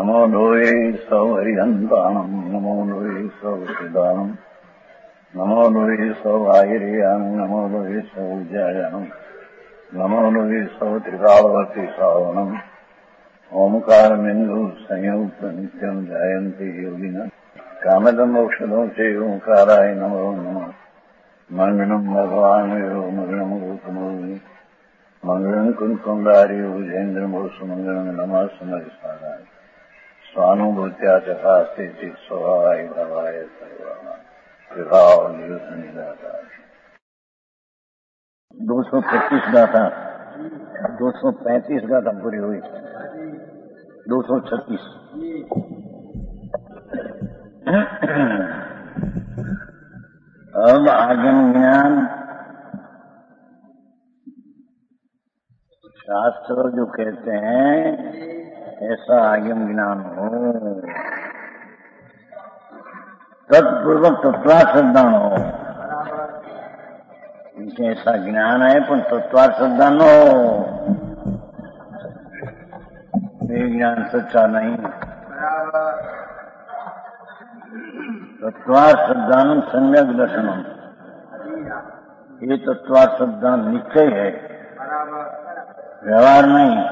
नमो लोये सौहरिहन्ताणम् नमो लोये सौहृदानम् नमो लोये सौभागिर्यानम् नमो लोये सौज्यायानम् नमो लोये सौत्रिकालवर्ति सावनम् ओंकारमिन्दु संयुक्त नित्यम् जायन्ति योगिनः कामदम् मोक्षदम् च ओंकाराय नमो नमः मङ्गलम् भगवान् यो मङ्गलम् रूपमोहि मङ्गलम् कुन्कुण्डारि भुजेन्द्रमोसुमङ्गलम् नमः समरिसाराय स्वानुभूत्या चकास्ते स्वभावाय भवाय सर्वाः विभाव निदाता 225 गाथा 235 गाथा पूरी हुई 236 अब आगम ज्ञान शास्त्र जो कहते हैं ऐसा आगम ज्ञान हो तत्पूर्वक तत्वार्थ श्रद्धा हो इनसे ऐसा ज्ञान है पर तत्वार्थ श्रद्धा न हो ये ज्ञान सच्चा नहीं तत्वार्थ श्रद्धानम सम्यक दर्शनम ये तत्वार्थ श्रद्धा निश्चय है व्यवहार नहीं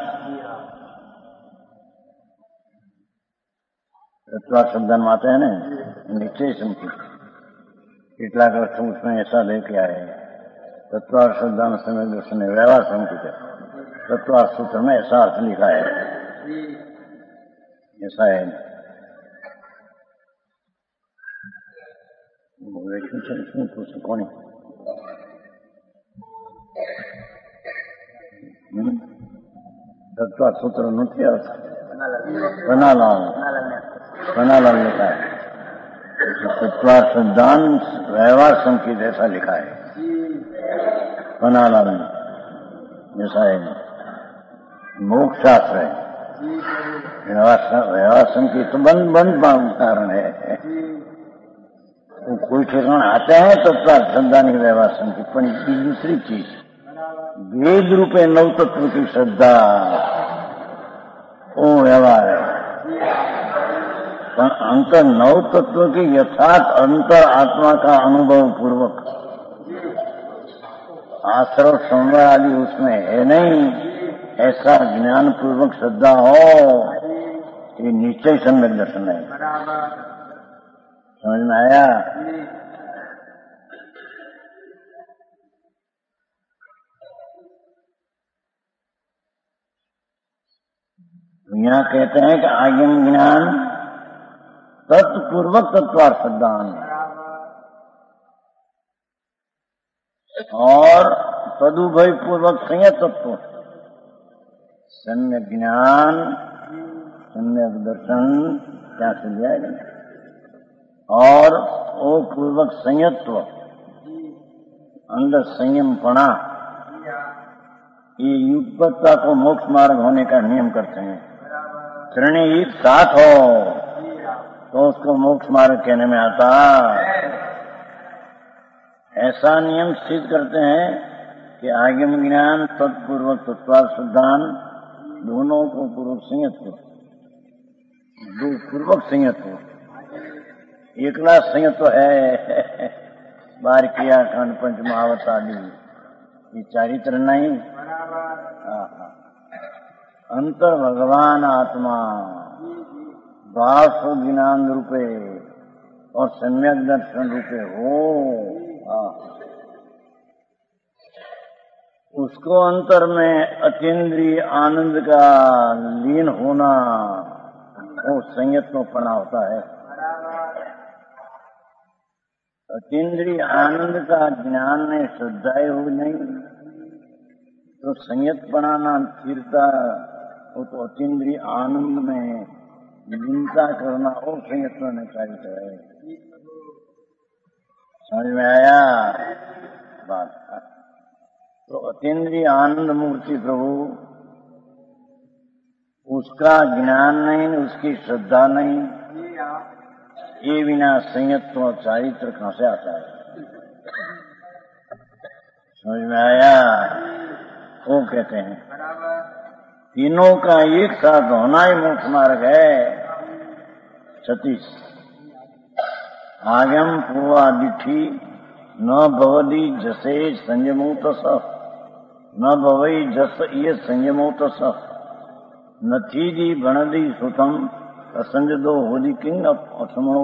तत्वार्थ शब्दान आते हैं ना निश्चय समझी કેટલાક अर्थ उसमें ऐसा लेके आए तत्वार्थ शब्दान समय दर्शन व्यवहार संकित है तत्वार्थ सूत्र में ऐसा अर्थ लिखा है ऐसा है कौन तत्वार्थ सूत्र નથી આવતા पन्नालाल लिखा है तत्वार्थ सिद्धांत व्यवहार संकेत ऐसा लिखा है पन्नालाल ने जैसा है मोक्ष शास्त्र है व्यवहार संकेत तो बंद कारण है तो कोई ठिकाना आते हैं तत्वार्थ सिद्धांत व्यवहार संकेत पर दूसरी चीज वेद रूपे नव तत्व की श्रद्धा वो व्यवहार है पर अंतर नव तत्व के यथार्थ अंतर आत्मा का अनुभव पूर्वक आश्रव संवर आदि उसमें है नहीं ऐसा ज्ञान पूर्वक श्रद्धा हो ये निश्चय सम्यक दर्शन है समझ में आया यहाँ कहते हैं कि आगम ज्ञान तत्पूर्वक तत्वार्थ सिद्धांत और तदुभय पूर्वक संयत तत्व सम्यक ज्ञान सम्यक दर्शन क्या से जाएगा और वो पूर्वक संयत्व अंदर संयमपणा ये युगपत्ता को मोक्ष मार्ग होने का नियम करते हैं त्रिणी एक साथ हो तो उसको मोक्ष मार्ग कहने में आता ऐसा नियम सिद्ध करते हैं कि आगम ज्ञान तत्पूर्वक तत्वार्थ सिद्धांत दोनों को पूर्वक संयत्व दो पूर्वक संयत्व एकला संयत्व है बार किया खंड पंच महावत आदि ये चारित्र नहीं अंतर भगवान आत्मा भाव ज्ञान रूपे और सम्यक दर्शन रूपे हो उसको अंतर में अतीन्द्रिय आनंद का लीन होना वो संयत्वपना होता है अतीन्द्रिय आनंद का ज्ञान में श्रद्धाएं हो नहीं तो संयतपना नाम स्थिरता वो तो अतीन्द्रिय आनंद में लीनता करना और संयत में चाहिए है समझ में आया बात तो अतीन्द्रिय आनंद मूर्ति प्रभु उसका ज्ञान नहीं उसकी श्रद्धा नहीं ये बिना संयत्व और चारित्र कहां से आता है समझ में आया वो कहते हैं तीनों का एक साथ होना ही मोक्ष मार्ग है 36 आगम पूर्वादिठी न भवदी जसे संयमोत स न भवई जस ये संयमोत स नथी दी भणदी सुतम असंजदो होदी किंग असमो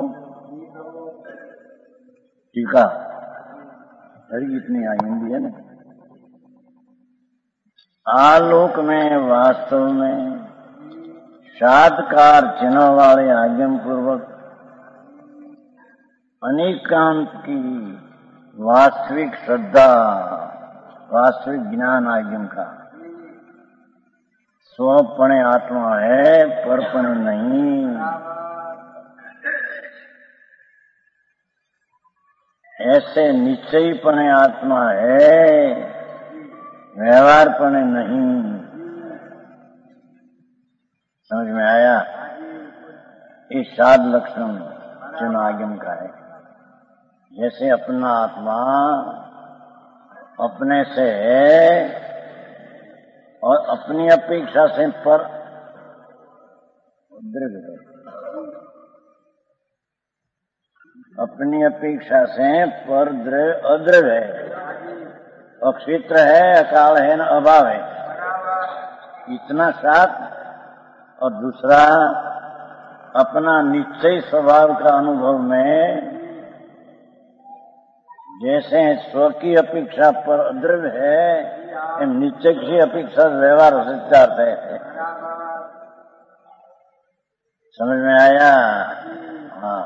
टीका हरी इतनी आई हिंदी है ना। आलोक में वास्तव में साधकार चिन्ह वाले आगम पूर्वक अनेकांत की वास्तविक श्रद्धा, वास्तविक ज्ञान आगम का स्वपणे आत्मा है, परपणे नहीं। ऐसे निश्चयपणे आत्मा है, व्यवहारपणे नहीं। समझ में आया? ये साध लक्षण चिन्ह आगम का है। जैसे अपना आत्मा अपने से है और अपनी अपेक्षा से पर दृढ़ है, अपनी अपेक्षा से पर दृढ़ अदृढ़ है, अक्षेत्र है, अकाल है, न अभाव है, इतना साथ। और दूसरा अपना निश्चय स्वभाव का अनुभव में जैसे स्व की अपेक्षा पर अदृढ़ है, निश्चय की अपेक्षा व्यवहार सत्यार्थ है। समझ में आया? हाँ।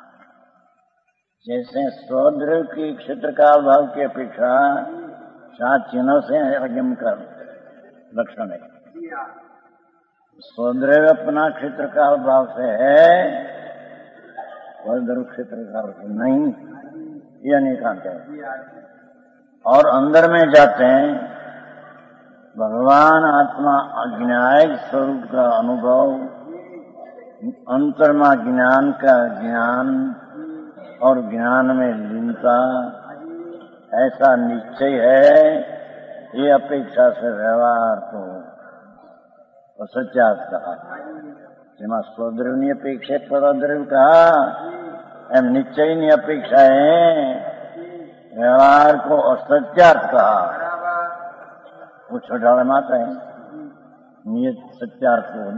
जैसे स्वदृढ़ की क्षेत्र काल भाव की अपेक्षा सात चिन्हों से आगम का लक्षण है। स्वदृढ़ अपना क्षेत्र काल भाव से है, स्वदृढ़ क्षेत्र काल से नहीं, ये अनेकांत है। और अंदर में जाते हैं भगवान आत्मा अज्ञायक स्वरूप का अनुभव, अंतर्मा ज्ञान का ज्ञान और ज्ञान में लीनता, ऐसा निश्चय है। ये अपेक्षा से व्यवहार को असत्यार्थ कहा, જેમાં સ્વદ્રવ્યની અપેક્ષા પર અદ્રવ્ય कहा, एम निश्चय ની अपेक्षा है, व्यवहार को असत्यार्थ कहा। वो छोटाड़ा में आता है नियत सत्यार्थ को,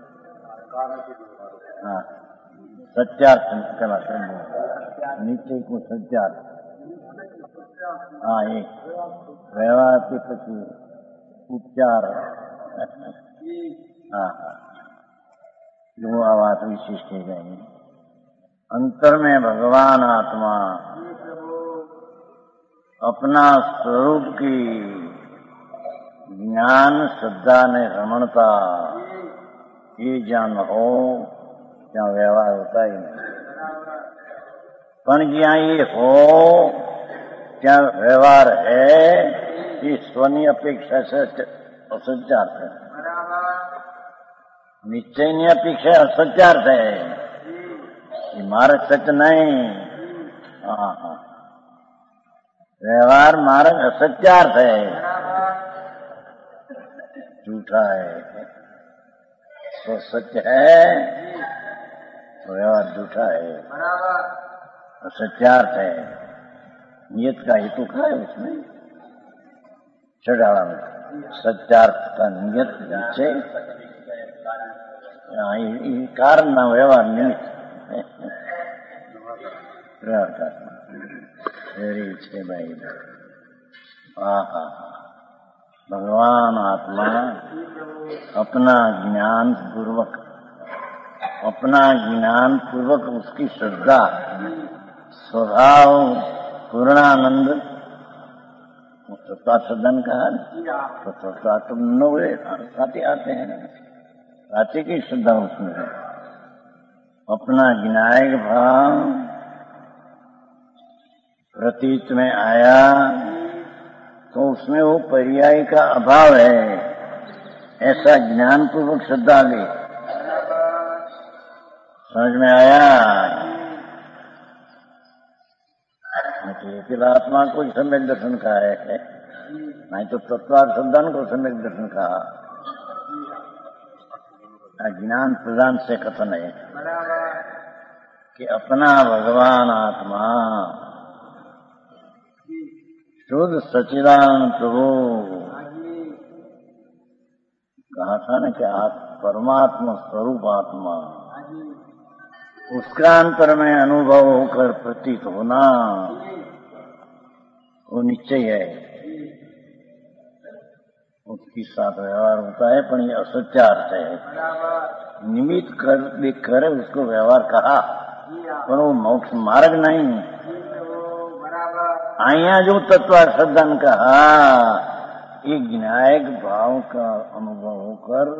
हाँ सत्यार्थ कहलाते हैं, निश्चय को सत्यार्थ। हाँ ये व्यवहार के प्रति उपचार, हाँ वो आवाज विशिष्ट है जाएंगे। अंतर में भगवान आत्मा अपना स्वरूप की ज्ञान श्रद्धा ने रमणता, ये ज्ञान हो क्या व्यवहार होता ही नहीं। पण ज्ञान ये हो क्या व्यवहार है, ये स्वनी अपेक्षा से असत्यार्थ है। निश्चय ની अपेक्षा असत्यार्थ है, ये मार्ग सत्य नहीं। हाँ हाँ, व्यवहार मार्ग असत्यार्थ है, झूठा है। तो सत्य है, व्यवहार झूठा है, असत्यार्थ है। नियत का हेतु क्या है उसमें? चढ़ावा में सत्यार्थ का नियत निश्चय, कारण न व्यवहार निमित्त वेरी छे भाई। हाँ, भगवान आत्मा अपना ज्ञान पूर्वक उसकी श्रद्धा, स्वभाव पूर्णानंद तत्वार्थन कहा, तो तत्वार्थ नौवे साथी आते हैं, साथी की श्रद्धा उसमें है। अपना ज्ञायक भाव प्रतीत में आया तो उसमें वो पर्याय का अभाव है, ऐसा ज्ञान पूर्वक श्रद्धा ले। समझ में आया? अकेला आत्मा को सम्यक दर्शन कहा है, नहीं तो तत्वार्थ संधान को सम्यक दर्शन कहा। ज्ञान प्रदान से कथन है। कि अपना भगवान आत्मा शुद्ध सच्चिदानंद प्रभु कहा था ना कि आप परमात्मा स्वरूप आत्मा उसका अंतर में अनुभव होकर प्रतीत होना वो निश्चय है, उसके साथ व्यवहार होता है, पर ये असत्य अर्थ है। निमित्त कर देख कर उसको व्यवहार कहा, पर वो मोक्ष मार्ग नहीं। आया जो तत्वार्थन कहा, एक ज्ञायक भाव का अनुभव होकर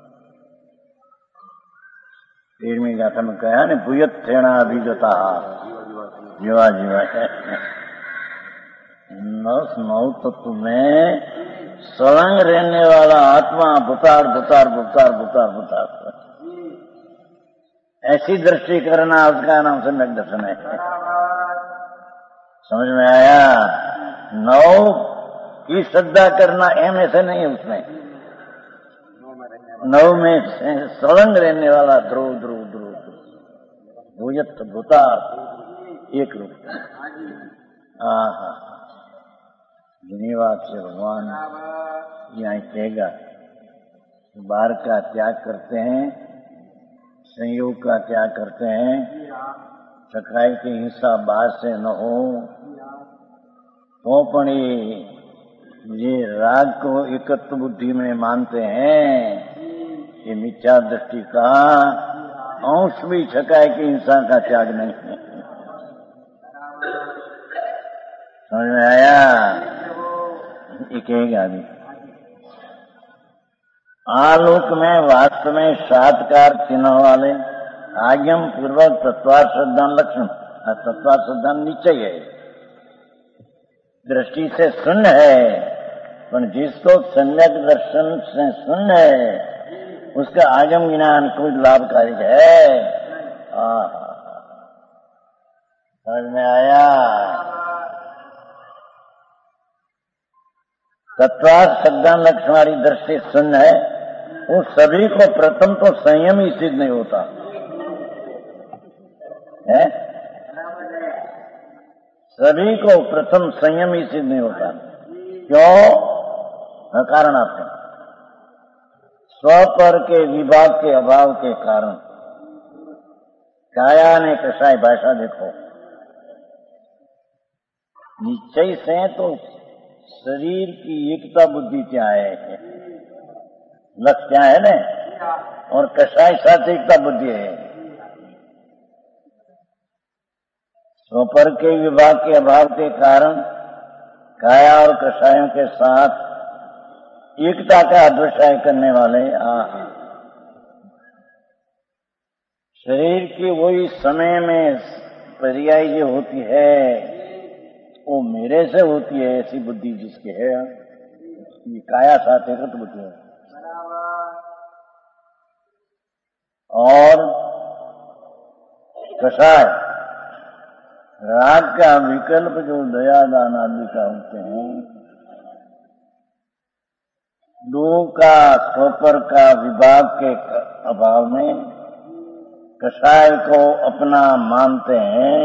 पेड़ में गाथा में कहा ने भूयत थेना अभिजता जीवा जीवा है नौ तत्व में सलंग रहने वाला आत्मा बुतार बुतार बुतार बुतार बुतार ऐसी दृष्टि करना उसका नाम सम्यक दर्शन है। समझ में आया? नौ की श्रद्धा करना एम ऐसे नहीं है, उसमें नौ में सलंग रहने वाला ध्रुव ध्रुव ध्रुव भूयत भूतार एक रूप। आहा धन्यवाद से भगवान यहाँ कहेगा बाहर का त्याग करते हैं, संयोग का त्याग करते हैं, सखाई की हिंसा बाहर से न हो तो पण ये राग को एकत्व बुद्धि में मानते हैं, ये मिथ्या दृष्टि का अंश भी छकाए की हिंसा का त्याग नहीं है। समझ में आया? ये कहेगा अभी आलोक में वास्तव में सातकार चिन्ह वाले आज्ञम पूर्वक तत्वार्थ श्रद्धान लक्षण, तत्वार्थ श्रद्धान निश्चय है, दृष्टि से शून्य है, पर जिसको सम्यक दर्शन से शून्य है उसका आगम ज्ञान कुछ लाभकारी है। समझ में आया? तत्वार्थ श्रद्धान लक्षण वाली दृष्टि शून्य है, वो सभी को प्रथम तो संयम ही सिद्ध नहीं होता है, सभी को प्रथम संयम ही सिद्ध नहीं होता। क्यों? कारण आपने स्वपर के विभाग के अभाव के कारण। काया ने कसाई भाषा देखो, निश्चय से तो शरीर की एकता बुद्धि क्या है, लक्ष्य क्या है ना, और कसाई साथ एकता बुद्धि है। स्वपर के विभाग के अभाव के कारण काया और कसायों के साथ एकता का अदृश्य करने वाले शरीर की वही समय में पर्याय जो होती है वो मेरे से होती है, ऐसी बुद्धि जिसकी है ये काया साथ एकत बुद्धि है। और कसाय राग का विकल्प जो दया दान आदि का होते हैं, दो का स्वपर का विभाग के अभाव में कसाय को अपना मानते हैं।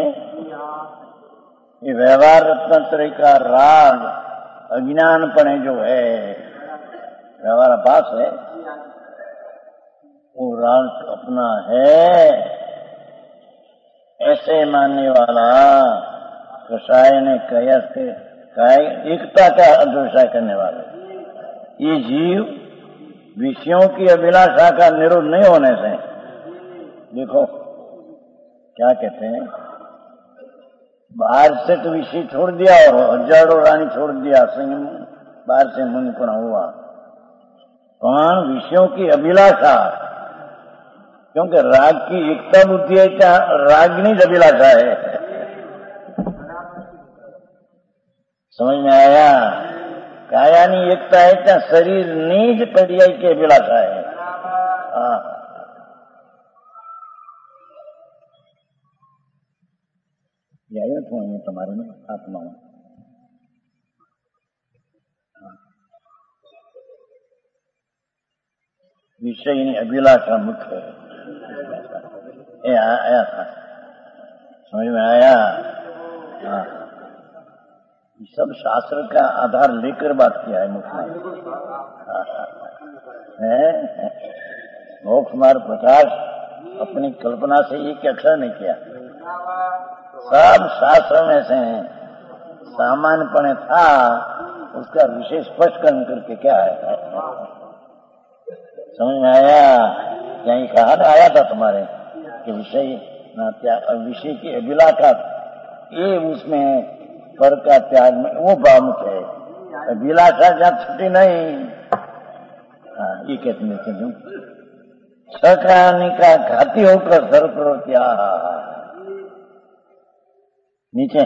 ये व्यवहार तंत्र का राग अज्ञानपणे जो है, व्यवहार आभास है, वो राग अपना है ऐसे मानने वाला कसाय ने एकता का अदृश्य करने वाले। ये जीव विषयों की अभिलाषा का निरोध नहीं होने से, देखो क्या कहते हैं, बाहर से तो विषय छोड़ दिया और हजारों रानी छोड़ दिया, संयम बाहर से मुनिपना हुआ, पर विषयों की अभिलाषा, क्योंकि राग की एकता बुद्धि है, क्या रागनी अभिलाषा है। समझ में आया? कायानी एकता है क्या शरीर निज पर्याय की अभिलाषा है। यही तुम्हारे में आत्मा में विषय अभिलाषा मुख्य है। आया था समझ में आया? हाँ, सब शास्त्र का आधार लेकर बात किया है मोक्ष मार्ग। मोक्ष मार्ग प्रकाश अपनी कल्पना से एक अक्षर नहीं किया, सब शास्त्र में से सामान्यपणे था, उसका विशेष स्पष्टकरण करके क्या है। समझ में आया? यही कहा आया था तुम्हारे कि विषय की अभिलाषा ये उसमें पर का त्याग में वो भावमुख है, अभिलाषा जहाँ छुट्टी नहीं। ये कहते हैं सकानी का घाती होकर सर्वप्रवृत्तिया नीचे।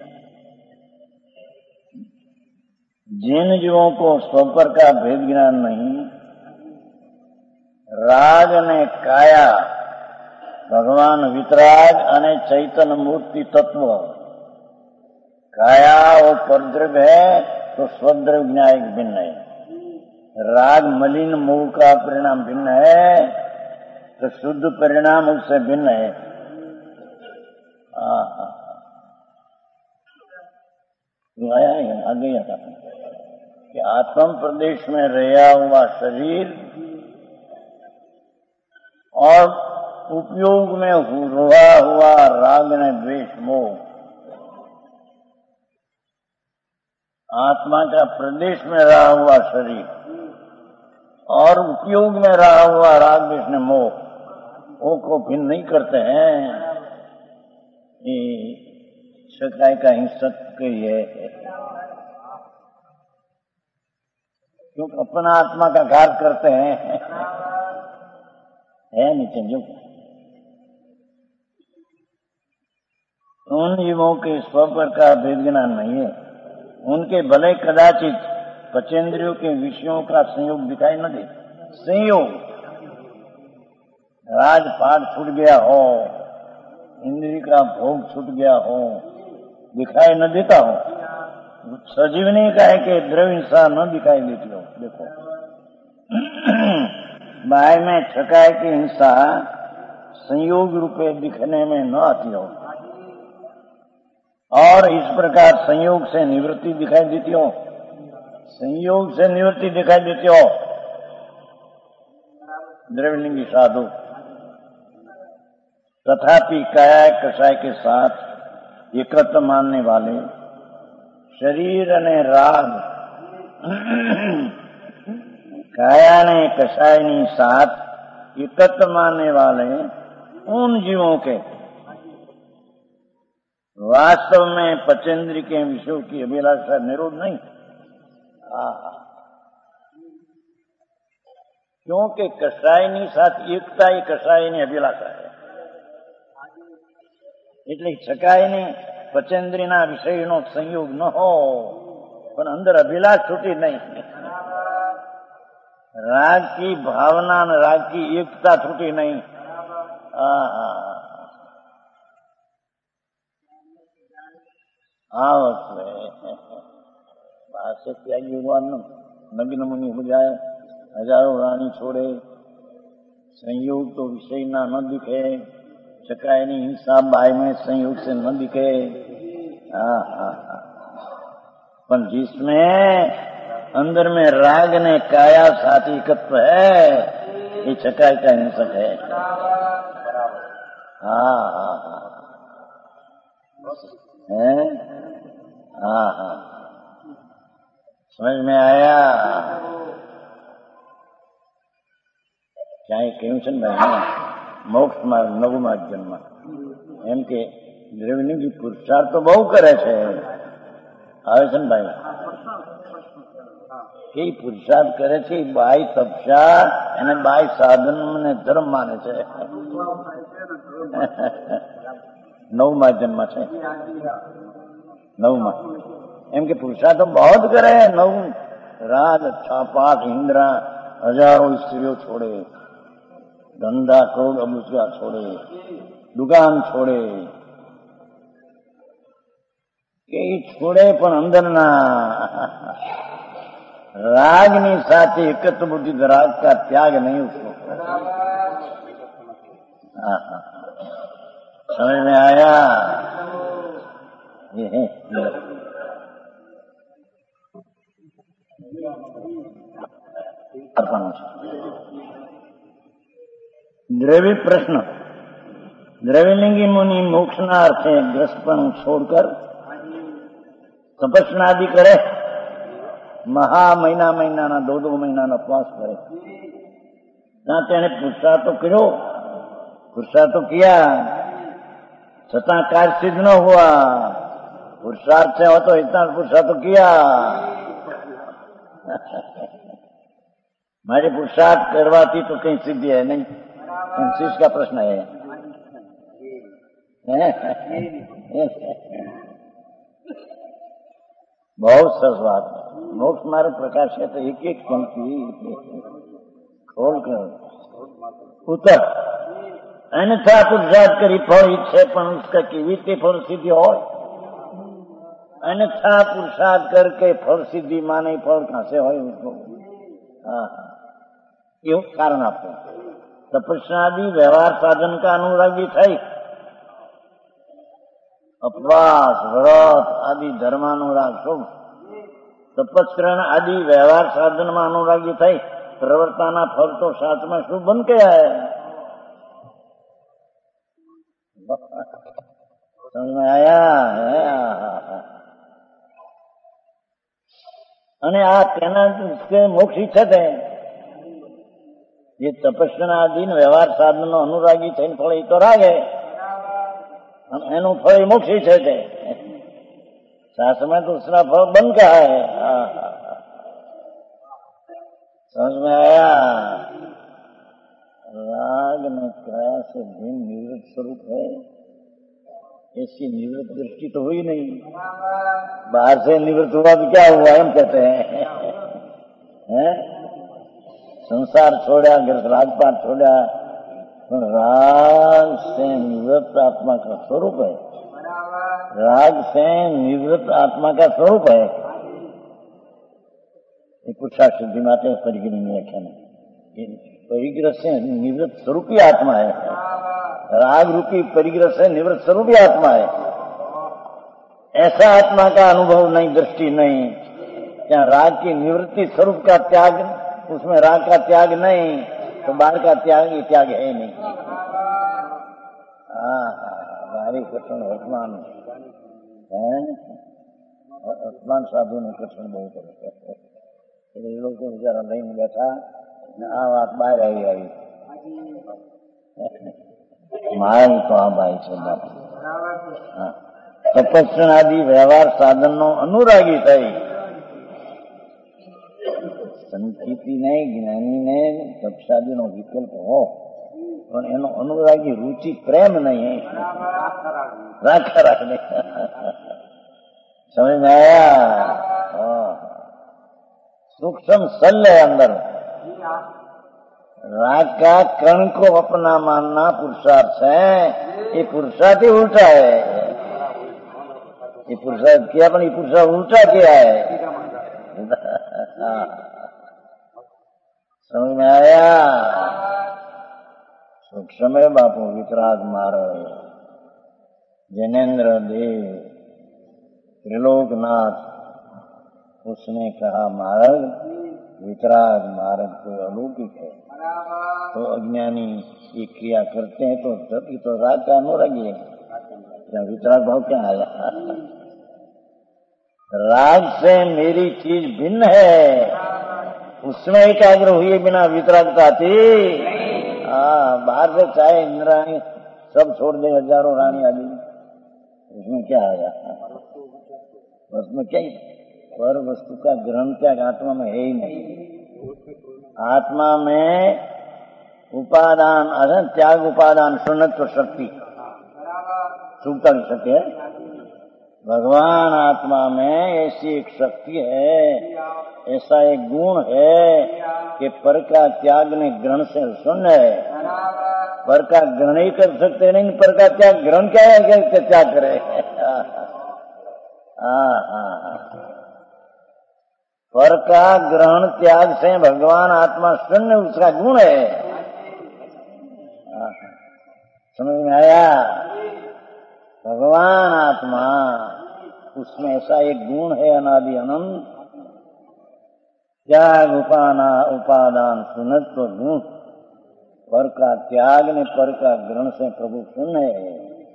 जिन जीवों को स्वपर का भेद ज्ञान नहीं, राग ने काया भगवान वितराग अने चैतन्य मूर्ति तत्व, काया और परद्रव्य है तो स्वद्रव्य न्यायिक भिन्न है, राग मलिन मोह का परिणाम भिन्न है तो शुद्ध परिणाम उससे भिन्न है। आया है आगे आता कि आत्म प्रदेश में रहा हुआ शरीर और उपयोग में हुआ हुआ राग ने द्वेष मोह, आत्मा का प्रदेश में रहा हुआ शरीर और उपयोग में रहा हुआ राग द्वेष ने मोह, वो को भिन्न नहीं करते हैं। ये सकाय का हिंसक है, क्योंकि अपना आत्मा का घात करते हैं, है नीचे जो उन जीवों के स्वपर का भेद ज्ञान नहीं है, उनके भले कदाचित पचेंद्रियों के विषयों का संयोग दिखाई न दे, संयोग राजपाट छूट गया हो, इंद्रिय का भोग छूट गया हो, दिखाई न देता हो, सजीवनी का है कि द्रव्य हिंसा न दिखाई देती हो। देखो बाय में छकाय की हिंसा संयोग रूपे दिखने में न आती हो, और इस प्रकार संयोग से निवृत्ति दिखाई देती हो, संयोग से निवृत्ति दिखाई देती हो द्रव्यलिंगी साधु। तथापि काया कषाय के साथ एकत्र मानने वाले शरीर ने राग काया ने कषायनी साथ एकत्र मानने वाले उन जीवों के वास्तव में पचेंद्र के विषयों की अभिलाषा निरोध नहीं, क्योंकि कषायनी साथ एकता ही कषायनी अभिलाषा है। એટલે છકાયની પચેન્દ્રીના વિષયનો સંયોગ ન હો, પણ અંદર અભિલાષ છૂટી નહીં, રાગ की भावना और राग की एकता छूटी नहीं। से त्यागी भगवान नग्न मुनि हो जाए, हजारों रानी छोड़े, संयोग तो विषय ना न दिखे, चकायनी हिंसा बाय में संयोग से न दिखे। पर जिसमें अंदर में राग ने काया साथ एकत्व है, ये चकाय का हिंसक है। समझ में आया क्या? कहूं છે ને મોક્ષ માર્ગ નવું માધ્યમમાં એમ કે દ્રવ્યની પુરુષાર્થ તો બહુ કરે છે, આવે છે ને ભાઈ, કે પુરુષાર્થ કરે છે બાય તપસ્યા અને બાય સાધન ને ધર્મ માને છે, નવ માધ્યમમાં છે, નવમાં એમ કે પુરુષાર્થ તો બહુ જ કરે, નવ રાત 6-5 ઇન્દ્રા હજારો સ્ત્રીઓ છોડે, धंधा करोड़ अबुजगा छोड़े, दुकान छोड़े, के छोड़े पण अंदर ना रागनी साथे एकत्र बुद्धि राग का त्याग नहीं उसको। समझ में आया? ये है द्रव्य प्रश्न। द्रव्यलिंगी मुनि मोक्षनार्थ है ग्रस्तपन छोड़कर तपस्या आदि करे, મહિના મહિનાના 2 મહિનાનો ઉપવાસ કરે। ના તેણે પુરુષાર્થ તો કર્યો, पुरुषार्थ तो किया, छठा कार्य सिद्ध न हुआ। पुरुषार्थ से हो तो इतना पुरुषार्थ तो किया। हमारे पुरुषार्थ करवाती तो कहीं सिद्धि है नहीं, शिष्य का प्रश्न है। बहुत सरस बात है। मोक्ष मार्ग प्रकाश है तो एक एक पंक्ति खोल कर उतर। अन्यथा पुरुषार्थ करी फल ઈચ્છે પણ उसका કેવી રીતે ફળ સિદ્ધિ હોય? अन्यथा पुरुषार्थ करके फल सिद्धि माने फल कहां से હોય उसको? એવું કારણ આપો। तपस्या आदि व्यवहार साधन का अनुरागी થઈ उपवास व्रत आदि धर्मानुराग शुभ तपस्करण आदि व्यवहार साधन में अनुरागी થઈ प्रवर्तना फल तो साथ में शुभ बन के आए। समझ में आया है? અને આ તેના મોક્ષ ઈચ્છે છે જે તપસ્યા આદિ વ્યવહાર સાધન નો અનુરાગી થઈને ફળ એ તો રાગે એનું ફળ મોક્ષ ઈચ્છે છે। सास में दूसरा फल बन का है। समझ में आया? राग में क्रया से भिन्न निवृत्त स्वरूप है, ऐसी निवृत्त दृष्टि तो हुई नहीं। बाहर से निवृत्त हुआ तो क्या हुआ हम कहते हैं? संसार छोड़ा, रागपात छोड़ा, राग से निवृत्त आत्मा का स्वरूप है। राग से निवृत्त आत्मा का स्वरूप है। पुरुषार्थ सिद्धि माते परिग्रह में व्याख्या में परिग्रह से निवृत्त स्वरूपी आत्मा है। राग रूपी परिग्रह से निवृत्त स्वरूपी आत्मा है। ऐसा आत्मा का अनुभव नहीं, दृष्टि नहीं। क्या राग की निवृत्ति स्वरूप का त्याग, उसमें राग का त्याग नहीं तो बाहर का त्याग ही त्याग है नहीं। भारी कठिन वर्तमान है। वर्तमान साधु ने कठिन बहुत है। लोग बेचारा लઈને બેઠા આ વાત બહાર આવી માલ તો આ ભાઈ છે બાપ। તપસ્યા આદि વ્યવહાર સાધનનો અનુરાગી થઈ સંકિતિને જ્ઞાનીને તપસ્યાદિનો વિકલ્પ હો પણ એનો અનુરાગી रुचि प्रेम नहीं है, राखा रखने। समझ में आया? सूक्ष्म सल है अंदर। राग का कण को अपना मानना पुरुषार्थ है। ये पुरुषार्थ ही उल्टा है। ये पुरुषार्थ किया पर ये पुरुषार्थ उल्टा किया है। समझ में आया? सूक्ष्म है बापू वितराग मार्ग। जैनेन्द्र देव त्रिलोकनाथ उसने कहा मार्ग वितराग मार्ग तो अलौकिक है। तो अज्ञानी ये क्रिया करते हैं तो ये तो राग का अनुरागी है। वितराग भाव क्या आया? राग से मेरी चीज भिन्न है, उसमें एकाग्र हुए बिना वितरागता थी। बाहर से चाहे इंद्राणी सब छोड़ दे, हजारों रानी आदि, उसमें क्या आया? उसमें क्या पर वस्तु का ग्रहण त्याग आत्मा में है ही नहीं। आत्मा में उपादान त्याग उपादान शून्यत्व शक्ति सुखता की शक्ति है। भगवान आत्मा में ऐसी एक शक्ति है, ऐसा एक गुण है कि पर का त्याग ने ग्रहण से शून्य है। पर का ग्रहण ही कर सकते नहीं, पर का त्याग ग्रहण क्या है कि त्याग करे? पर का ग्रहण त्याग से भगवान आत्मा शून्य उसका गुण है। समझ में आया? भगवान आत्मा, उसमें ऐसा एक गुण है अनादि अनंत, त्याग उपादान सुनत्व गुण, पर का त्याग ने पर का ग्रहण से प्रभु सुन है,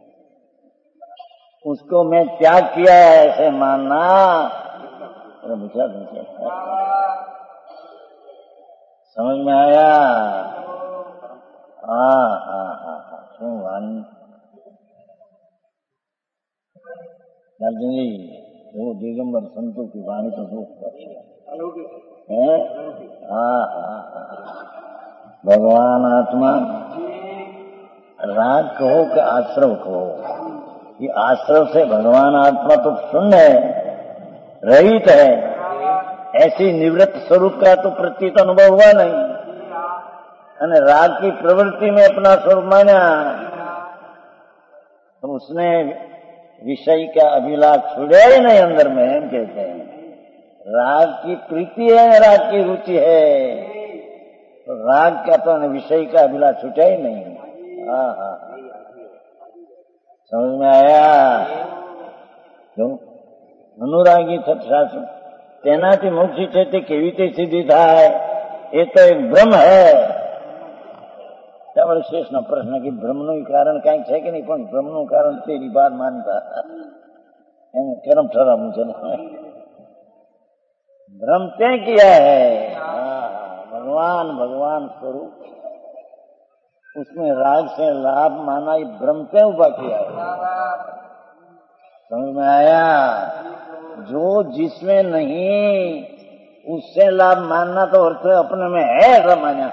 उसको मैं त्याग किया है ऐसे मानना। समझ में आया? अर्जुन जी, वो दिगंबर संतों की वाणी तो दोस्त है। भगवान आत्मा, राग कहो कि आश्रव कहो, ये आश्रव से भगवान आत्मा तो शून्य है, रहित है, ऐसी निवृत्त स्वरूप का तो प्रतीत अनुभव हुआ नहीं, અને राग की प्रवृत्ति में अपना स्वरूप माना, तो उसने विषय का अभिलाष छुड़ा ही नहीं अंदर में, हम कहते हैं। राग की प्रीति है, राग की रुचि है, तो राग का तो विषय का अभिलाष छूटा ही नहीं। समझ में आया? क्यों अनुरागी सत्शास्त्र तेनाથી મોક્ષી છે તે કેવી રીતે સિદ્ધિ થાય? એ તો એક ભ્રમ है। त्यामुळे शेषનો પ્રશ્ન કે ભ્રમનું કારણ કાંઈ છે કે નહીં, પણ ભ્રમનું કારણ તેની વાત માનતા એને કર્મ ઠરાવવું છે ને। भ्रम तय किया है, भगवान स्वरूप, उसमें राग से लाभ माना, ये भ्रम तय उभा किया है। समझ में आया? जो जिसमें नहीं उससे लाभ मानना तो अर्थ अपने में है, ऐसा माना।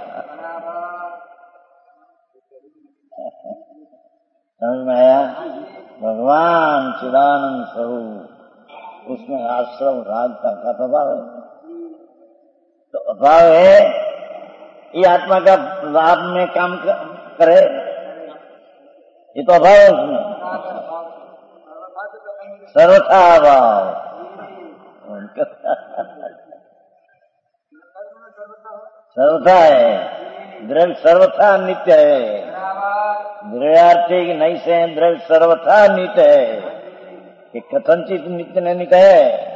समझ में आया? भगवान चिदानंद स्वरूप, उसमें आश्रम राग का अभाव है, तो अभाव है, ये आत्मा का लाभ में काम करे, ये तो अभाव है उसमें, सर्वथा अभाव। सर्वथा है, द्रव्य सर्वथा नित्य है, द्रव्यार्थी की नहीं से द्रव्य सर्वथा नित्य है, कि कथनचित नित्य नहीं कहे।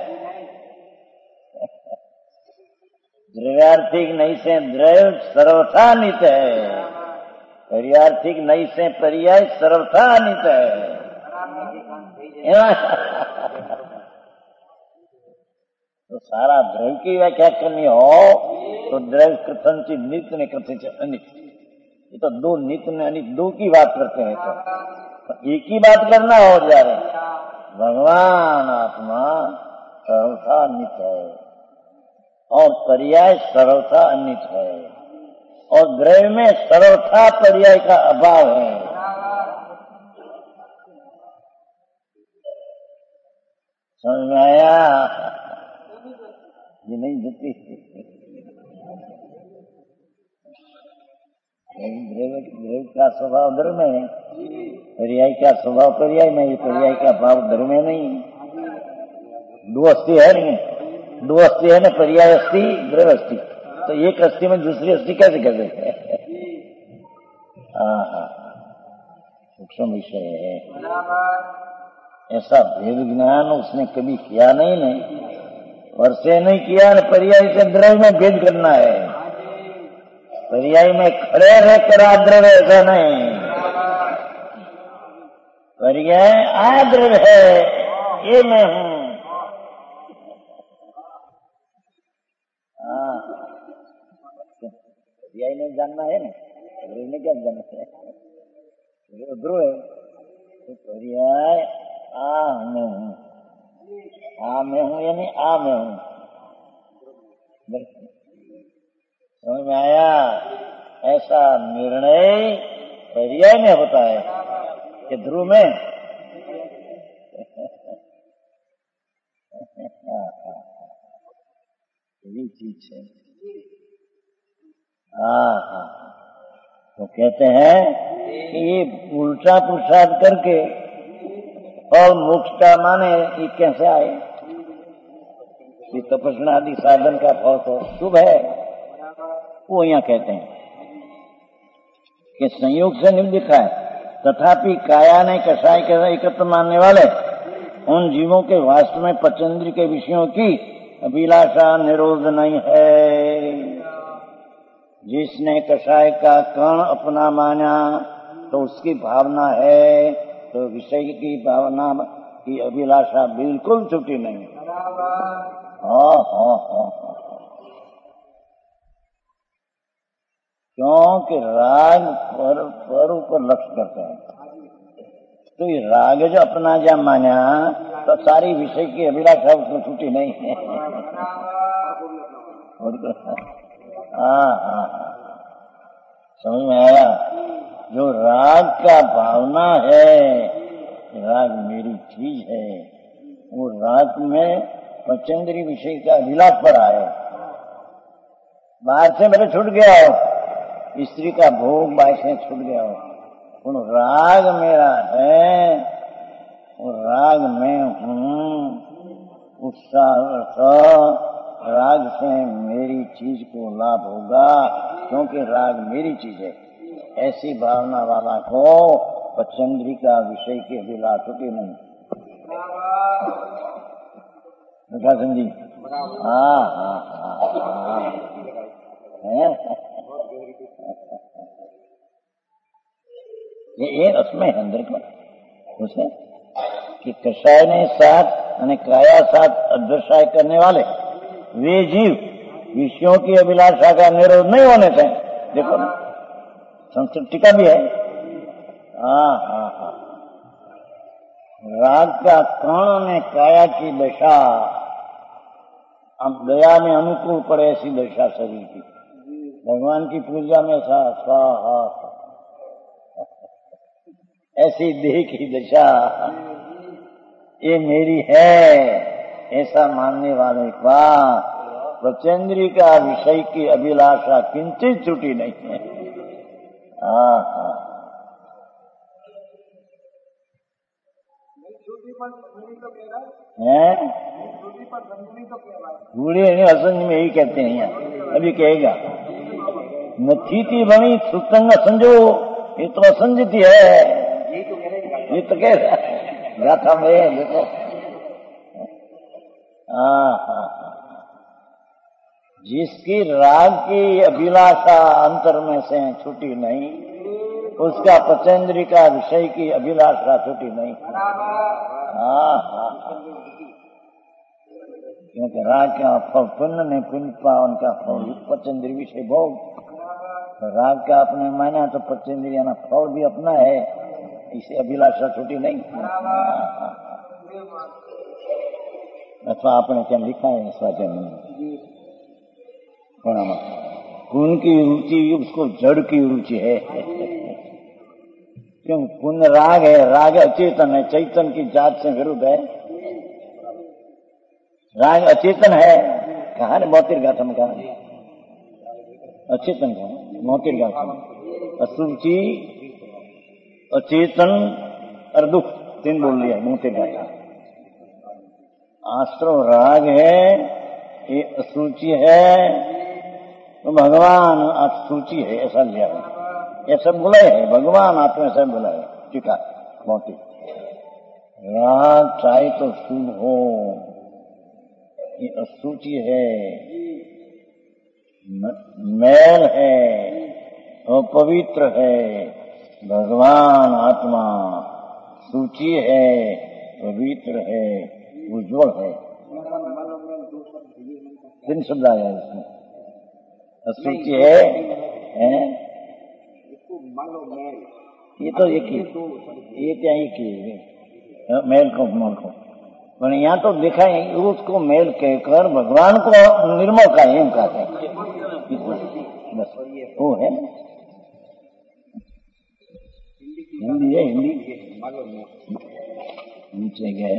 द्रव्यार्थिक नहीं से द्रव्य सर्वथा नित्य है, पर्यार्थिक नहीं से पर्याय सर्वथा नित्य है। तो सारा द्रव्य की व्याख्या करनी हो तो द्रव्य कथनचित नित्य ने कथनचित अनित्य, ये तो दो नित्य ने अनित्य दो की बात करते हैं, तो एक ही बात करना हो जा रहे। भगवान आत्मा सर्वथा नित्य है और पर्याय सर्वथा अनित्य है, और द्रव्य में सर्वथा पर्याय का अभाव है। समझ में आया? ये नहीं देती द्रव्य का स्वभाव द्रव्य में है, पर्याय का स्वभाव पर्याय में, ये पर्याय का भाव द्रव्य में नहीं। दो अस्थि है नहीं, दो अस्थि है ना, पर्याय अस्थि द्रव्य अस्थि, तो एक अस्थि में दूसरी अस्थि कैसे कर देते हैं? सूक्ष्म विषय है, ऐसा भेद ज्ञान उसने कभी किया नहीं, वर्षे नहीं किया। पर्याय से द्रव्य में भेद करना है, पर्याय में खड़े रहकर आद्रव्य ऐसा नहीं, पर्याय आद्रव्य है, ये मैं हूं। पर्याय नहीं जानना है ना, ध्रुव ने क्या जानना है? ध्रुव है तो पर्याय मैं हूं, मैं हूं यानी मैं हूं। समझ में आया? ऐसा निर्णय पर्याय में होता है कि ध्रुव में ये चीज है। तो कहते हैं कि ये उल्टा पुरुषार्थ करके और मोक्ष का माने ये कैसे आए? ये तपस्या आदि साधन का फल तो शुभ है, वो यहाँ कहते हैं कि संयोग से नहीं दिखा है, तथापि काया ने कषाय के एकत्र मानने वाले उन जीवों के वास्तव में पंचेंद्रिय के विषयों की अभिलाषा निरोध नहीं है। जिसने कषाय का कण अपना माना तो उसकी भावना है, तो विषय की भावना की अभिलाषा बिल्कुल छूटी नहीं। क्योंकि राग पर ऊपर लक्ष्य करते हैं, तो ये राग जो अपना जा माना तो सारी विषय की अभिलाषा उसमें छूटी नहीं है। समझ में आया? जो राग का भावना है, राग मेरी चीज है, वो राग में पंचेंद्रिय विषय का अभिलाष पर आए। बाहर से मेरे छूट गया हो, स्त्री का भोग बाहर से छूट गया हो, उन राग मेरा है, वो राग में हूँ, उत्साह राग से मेरी चीज को लाभ होगा, क्योंकि राग मेरी चीज है। ऐसी भावना वाला को पंचेंद्रिय का विषय की अभिलाष होती नहीं। समझी? ये रस्में है अंदर को उसे कि कषाय ने साथ यानी काया साथ अध्यवसाय करने वाले वे जीव विषयों की अभिलाषा का निरोध नहीं होने से, देखो संस्कृत टीका भी है। राग का कण में काया की दशा, अब दया में अनुकूल पड़े ऐसी दशा शरीर की, भगवान की पूजा में स्वाहा ऐसी देह की दशा ये मेरी है, ऐसा मानने वाले का पंचेंद्रिय का विषय की अभिलाषा किंचित छूटी नहीं है। बूढ़े असंज में यही कहते हैं यहाँ, अभी कहेगा नथी थी बनी सुतंग संजो, ये तो असंजति है, ये तो कह रहा गाथा में देखो। जिसकी राग की अभिलाषा अंतर में से छूटी नहीं, उसका पंचेंद्रिय का विषय की अभिलाषा छूटी नहीं। क्योंकि राग का फल पुण्य ने पुण्य पावन का फल पंचेंद्रिय विषय भोग, तो राग का अपने माना तो पंचेंद्रिय ना फल भी अपना है, इसे अभिलाषा छूटी नहीं। अथवा आपने क्या लिखा है स्वाचन में पुण्य की रुचि उसको जड़ की रुचि है। क्यों? पुण्य राग है, राग अचेतन है, चैतन की जात से विरुद्ध है। राग अचेतन है, कहा है मोतिर गाथा में, कहा अचेतन का मोतिर गाथा में असुचि अचेतन और दुख तीन बोल लिया मोतिर गाथा। आश्रव राग है, ये असुचि है, तो भगवान असुचि है ऐसा लिया है, ऐसा बोला है भगवान आपने ऐसा बोला है। ठीक है, मोती राग चाहे तो शुभ हो, ये असुचि है, मैल है, अपवित्र है, भगवान आत्मा सूची है, पवित्र है, उज्जवल है। तीन शब्द आया इसमें, असुचि है? ये तो एक ही, ये क्या एक ही मैल को मोल को, पर यहाँ तो देखा है उसको मेल कहकर भगवान को निर्मल का एम कहते हैं। बस वो है हिंदी है, हिंदी नीचे गए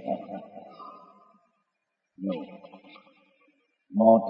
मौत।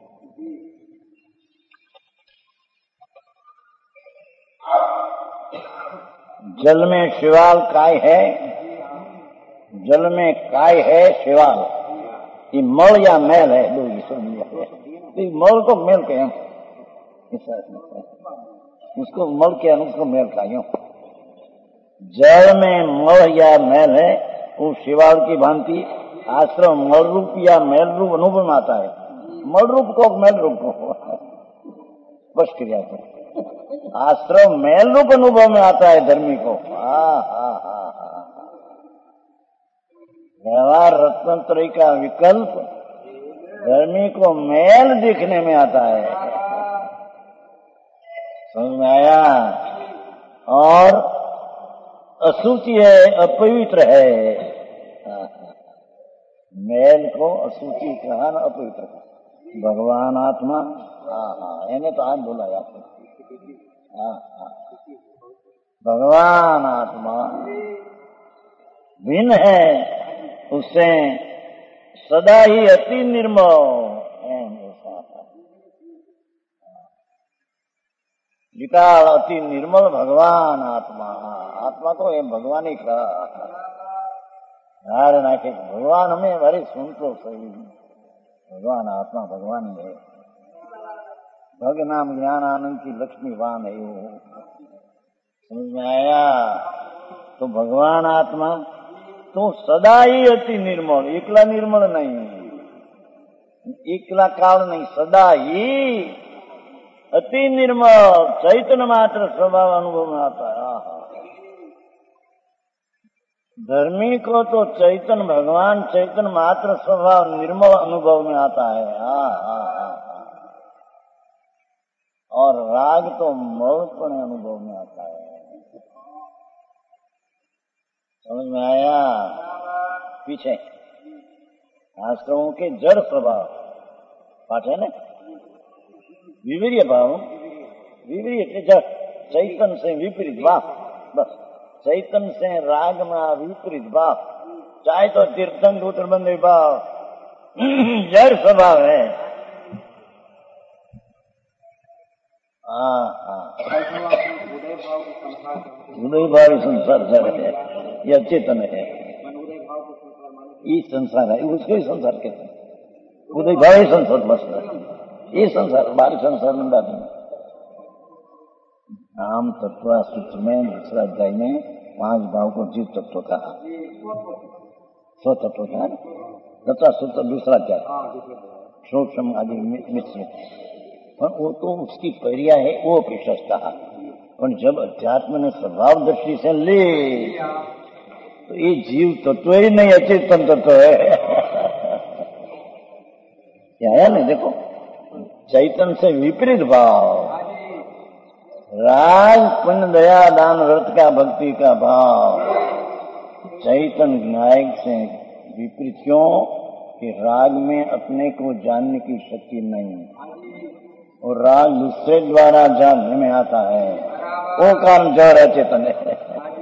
जल में शिवाल काय है, जल में काय है शिवाल, ये मल या मैल है, दो ये मल को मेल कहें, उसको मल के उसको मेल कहें। जल में मल या मैल है, वो शिवाल की भांति आश्रम मल रूप या मैल रूप अनुभव में आता है। मल रूप को मैल रूप को स्पष्ट क्रिया को आश्रम मैल रूप अनुभव में आता है धर्मी को। व्यवहार रत्नत्रय का विकल्प धर्मी को मैल दिखने में आता है। समझ में आया? और अशुचि है, अपवित्र है। मैल को अशुचि कहा ना, अपवित्र कहा। भगवान आत्मा, इन्हें तो आज बोला जाता है। भगवान आत्मा भिन्न है, उससे सदा ही अति निर्मल विकाल अति निर्मल भगवान आत्मा। आत्मा तो ये भगवान ही कहा। नाखे भगवान हमें भारी सुन तो सही, भगवान आत्मा भगवान ही है। भग नाम ज्ञान आनंद की लक्ष्मीवान है वो। समझ में आया? तो भगवान आत्मा तो सदा ही अति निर्मल, एकला निर्मल नहीं, एकला काल नहीं, सदा ही अति निर्मल चैतन्य मात्र स्वभाव अनुभव में आता है। धर्मी को तो चैतन्य भगवान चैतन्य मात्र स्वभाव निर्मल अनुभव में आता है। और राग तो मौलपन अनुभव में आता है। समझ में आया? पीछे आश्रमों के जड़ स्वभाव पाठ है ना, विवीर्य भाव, विवीर्य जड़ चैतन्य से विपरीत भाव, बस चैतन्य से राग में विपरीत भाव, चाहे तो तीर्थंग उत्तरबंध भाव जड़ स्वभाव है। उदय भाव संसार जड़ है, यह चेतन है, ये संसार है, उसको ही संसार कहते हैं। उदय भाव ही संसार बस ये संसार, बाहरी संसार में बात नहीं। नाम तत्व सूत्र में दूसरा अध्याय में 5 भाव को जीव तत्व कहा, स्व तत्व कहा, तत्व सूत्र दूसरा अध्याय सूक्ष्म आदि मिश्रित। पर वो तो उसकी पर्याय है, वो विशेष कहा। पर जब अध्यात्म ने स्वभाव दृष्टि से ले तो ये जीव तत्व ही नहीं, अचेतन तत्व है। क्या है ना, देखो चैतन्य से विपरीत भाव, राग पुण्य दया दान व्रत का भक्ति का भाव, चैतन्य नायक से विपरीत। क्यों? कि राग में अपने को जानने की शक्ति नहीं, और राग दूसरे द्वारा जानने में आता है, वो कारण जड़ है, चेतन है।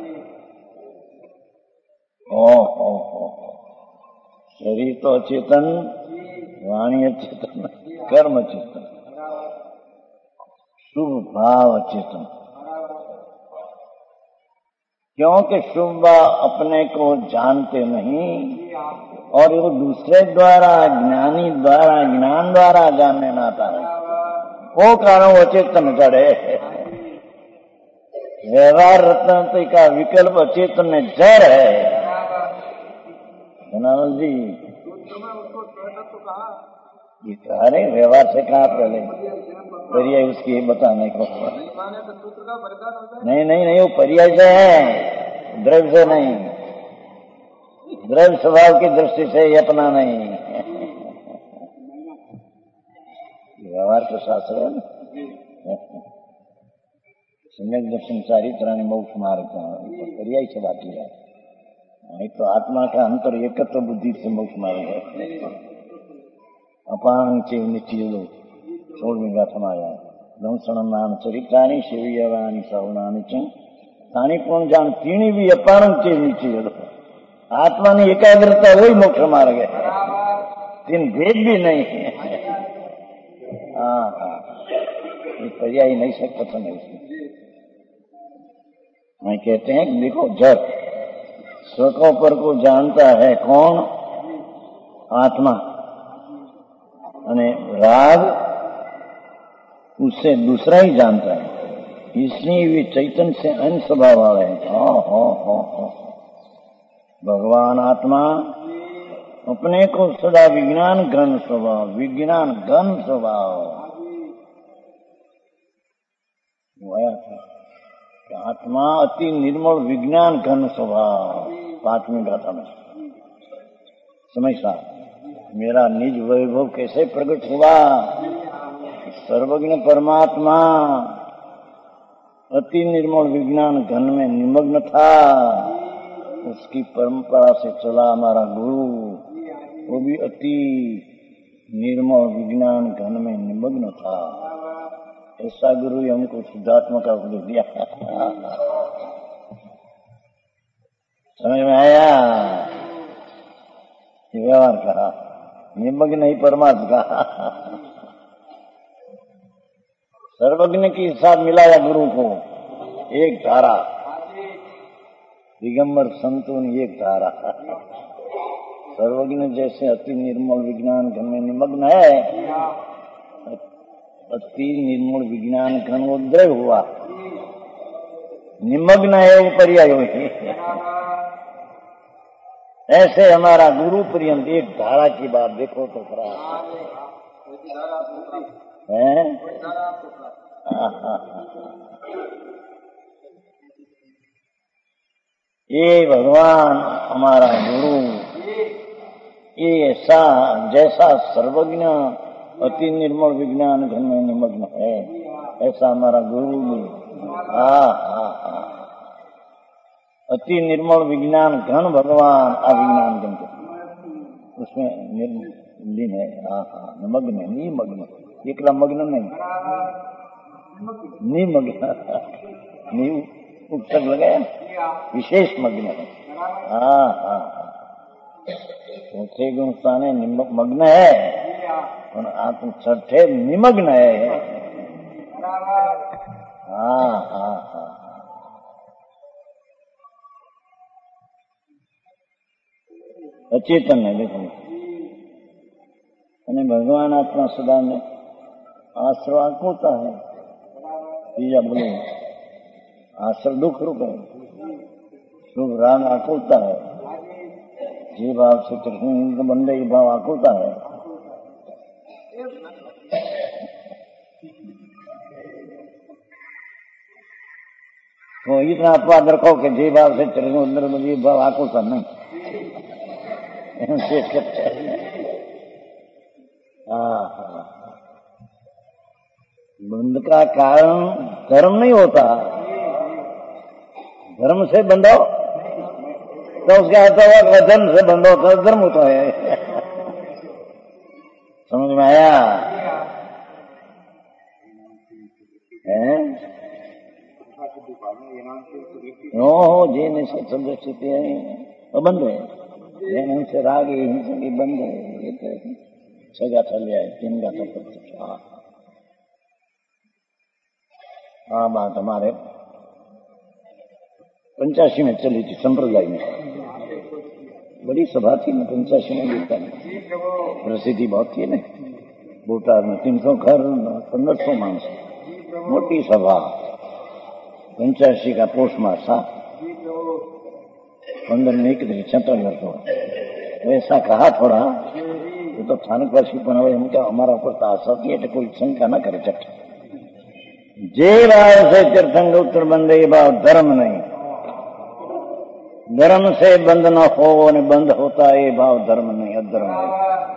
शरीर तो अचेतन, वाणी अचेतन, कर्म अचेतन, शुभ भाव अचेतन। क्योंकि शुभ अपने को जानते नहीं, और वो दूसरे द्वारा ज्ञानी द्वारा ज्ञान द्वारा जानने में आता है, वो कारण वो चेतन जड़ है। व्यवहार रत्न का विकल्प अचेतन में जड़ है। धनानंद जी ये कह रहे व्यवहार से कहा पहले पर्याय उसकी बताने को। नहीं वो पर्याय से है, द्रव्य से नहीं, द्रव्य स्वभाव की दृष्टि से ये अपना नहीं। व्यवहार का शास्त्र है ना, सम्यक दर्शन चारित्राणि मोक्ष मार्ग पर्याय से बात किया है। नहीं तो आत्मा का अंतर एकत्व बुद्धि से मोक्ष मार्ग है। अपान चेव नित्य 16वीं गाथा में आया दंसण नाम चरित्राणि शिवयवाणी सवनानि च तानि पूर्ण जान तीनी भी अपान चेव नित्य। आत्मा ने एकाग्रता वही मोक्ष मार्ग है, तीन भेद भी नहीं है। ये पर्याय नहीं सकता था नहीं उसमें। मैं कहते हैं कि देखो जब स्वकों पर को जानता है कौन? आत्मा। राग उससे दूसरा ही जानता है, इसलिए वे चैतन्य से अन्य स्वभाव वाले हैं। भगवान आत्मा अपने को सदा विज्ञान घन स्वभाव, विज्ञान घन स्वभाव हुआ था। आत्मा अति निर्मल विज्ञान घन स्वभाव। 5वीं गाथा में समझता मेरा निज वैभव कैसे प्रकट हुआ। सर्वज्ञ परमात्मा अति निर्मल विज्ञान घन में निमग्न था। उसकी परंपरा से चला हमारा गुरु, वो भी अति निर्मल विज्ञान घन में निमग्न था। ऐसा गुरु हमको शुद्धात्मा का उपदेश दिया। समझ में आया? व्यवहार कहा निमग्न नहीं परमात्मा का। सर्वज्ञ के साथ मिलाया गुरु को, एक धारा। दिगंबर संतों ने एक धारा। सर्वज्ञ जैसे अति निर्मल विज्ञान घन में निमग्न है, अति निर्मल विज्ञान घन उदय हुआ। निमग्न है वो पर्याय हुई। ऐसे हमारा गुरु पर्यंत एक धारा की बात देखो तो खराब है। ये भगवान हमारा गुरु, ये ऐसा जैसा सर्वज्ञ अति निर्मल विज्ञान घन में निमग्न है, ऐसा हमारा गुरु भी अति निर्मल विज्ञान घन भगवान अविज्ञान घन उसमें लीन है। निमग्न है, निमग्न, एकला मग्न नहीं, निमग्न, नी उपसर्ग लगाया, विशेष मग्न है। चौथे गुण स्थाने मग्न है और आत्म छठे निमग्न है। अचेतन है। देखो भगवान आत्मा सदा में आश्रय आकुलता है। तीजा बोले आश्रय दुख रूप है, शुभ राग आकुलता है। जे भाव से कृष्ण बंदे ये भाव आकुलता है। तो इतना अपवाद रखो कि जे भाव से कृष्ण अंदर में ये भाव आकुलता नहीं। बंध का कारण धर्म नहीं होता। धर्म से बंधो तो उसका अर्थ हुआ धर्म से बंधो तो धर्म होता है। समझ में आया? जे ने शब्द स्थिति है बंद है। से राग हिंसा की बंद है। ये तो सगा चल है 3 गाथा प्रत्यक्ष। बात हमारे 85 में चली थी संप्रदाय में, बड़ी सभा थी ना 85 में। गीता में प्रसिद्धि बहुत थी ना। बोटाद में 300 घर 1500 मानस, मोटी सभा। 85 का पोष मास था। 15 ने 1 दिन 76 तो ऐसा कहा थोड़ा तो स्थानक वासी पण हमारा ऊपर तासा की तो कोई शंका न करे। चट जे भाव से तीर्थंग उत्तर बंदे भाव धर्म नहीं। धर्म से बंद न हो और बंद होता है भाव धर्म नहीं, अधर्म है।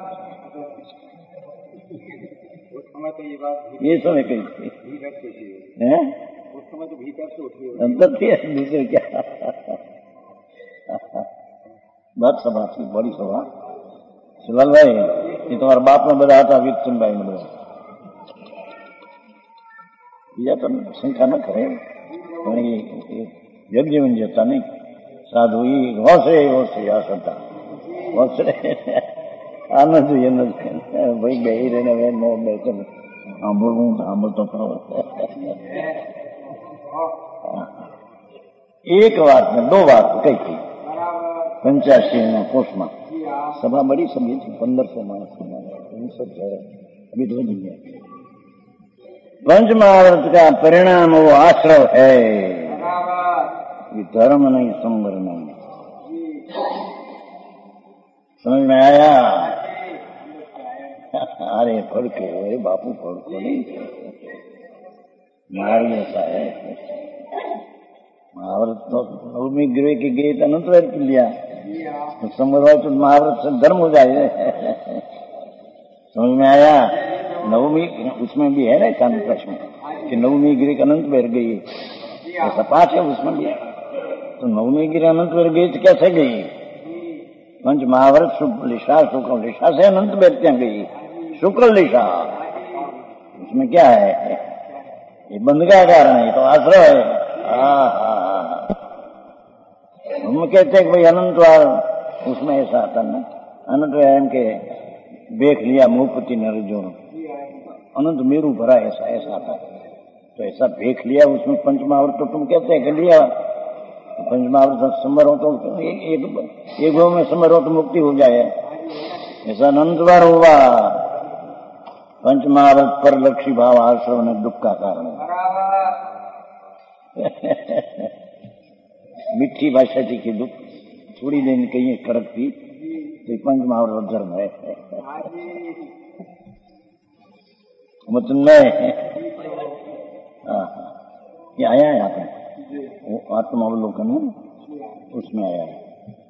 ये समय कही थी अंदर थी दूसरे क्या बात सभा थी, बड़ी सभा। शिवलाल भाई ये तुम्हारा बाप ने बताया था, वीर भाई ने बताया। या तो शंका न करे, यज्ञ जीवन जता नहीं साधु ही होशे आसता होशे आनंद भाई गई रहने वे नो बैठे सांभू तो करो। एक बात में 2 बात कही थी 85 में कोष में सभा बड़ी सभी थी। 1500 मानस सब अभी 2 दिन है। पंच महाव्रत का परिणाम वो आश्रव है, ये धर्म नहीं, संवर नहीं। समझ में आया? अरे फड़के, अरे बापू फड़को नहीं, मार्ग ऐसा है। महाव्रत तो नवमी ग्रह के गए तो अनंत वेद लिया, तो संवर्त तो महाव्रत से धर्म हो जाए। समझ में आया? नवमी उसमें भी है ना शांति प्रश्न कि नवमी गिरी का अनंत वेर गई, ऐसा पाठ है उसमें भी। तो नवमी गिरी अनंत वेर गई तो कैसे गई? पंच महाव्रत शुक्ल लिशा से अनंत वेर क्या गई? शुक्ल लिशा, उसमें क्या है? ये बंध का कारण है, तो आश्रय है। हम कहते हैं कि भाई अनंत वार उसमें ऐसा आता ना, अनंत व्यायाम के देख लिया मुहपति नरजुन, अनंत मेरू भरा, ऐसा ऐसा आता है। तो ऐसा देख लिया उसमें पंच महाव्रत, तो तुम कहते हैं कि लिया पंच महाव्रत संवर हो तो एक भाव में संवर हो तो मुक्ति हो जाए, ऐसा अनंत बार हुआ। पंच महाव्रत पर लक्ष्य भाव आश्रव ने दुख का कारण मिठी भाषा थी कि दुख थोड़ी देर कहीं कड़क थी, तो पंच महाव्रत धर्म है। मतलब ये आया है यहाँ पे, वो आत्मावलोकन उसमें आया है।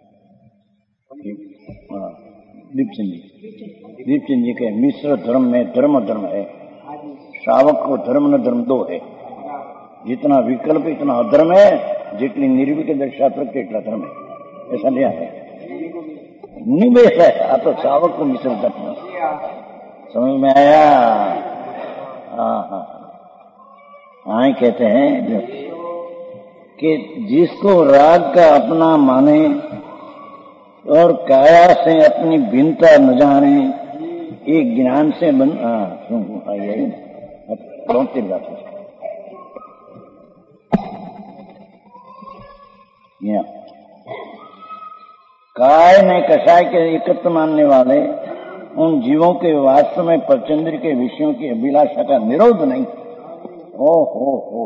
दीपचंद जी के मिश्र धर्म में धर्म धर्म है, श्रावक को धर्म न धर्म दो है। जितना विकल्प इतना अधर्म है, जितनी निर्विक दशा प्रत्येक धर्म है, ऐसा लिया है। निवेश है आप तो श्रावक को मिश्र धर्म, समझ में आया? हाँ कहते हैं कि जिसको राग का अपना माने और काया से अपनी भिन्नता न जाने, ये ज्ञान से बन काय ने कषाय के एकत्र मानने वाले उन जीवों के वास्तव में परचंद्र के विषयों की अभिलाषा का निरोध नहीं। हो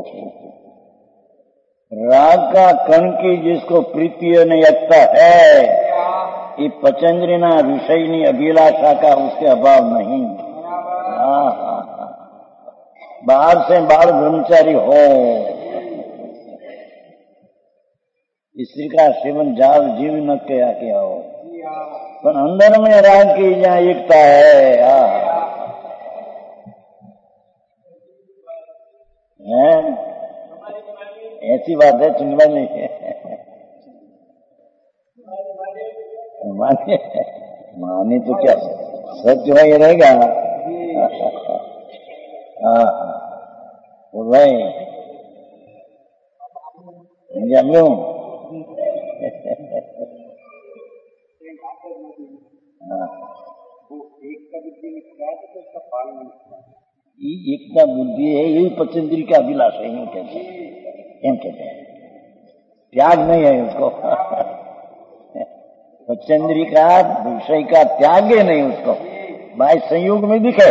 राग का कण की जिसको प्रीतिय नहीं लगता है, ये पचंद्रिना विषयनी अभिलाषा का उसके अभाव नहीं। बाहर से बाल ब्रह्मचारी हो, स्त्री का सेवन जाल जीव न क्या हो, पर अंदर में राग की जहाँ एकता है ऐसी बात है। चुनवा नहीं है माने तो क्या सच जो है ये रहेगा। वो भाई जामियो एकता बुद्धि है, यही पचेंद्री का अभिलाष है, यूं कहते हैं। त्याग नहीं है उसको पचेंद्री का विषय का त्याग नहीं उसको, भाई संयोग में दिखे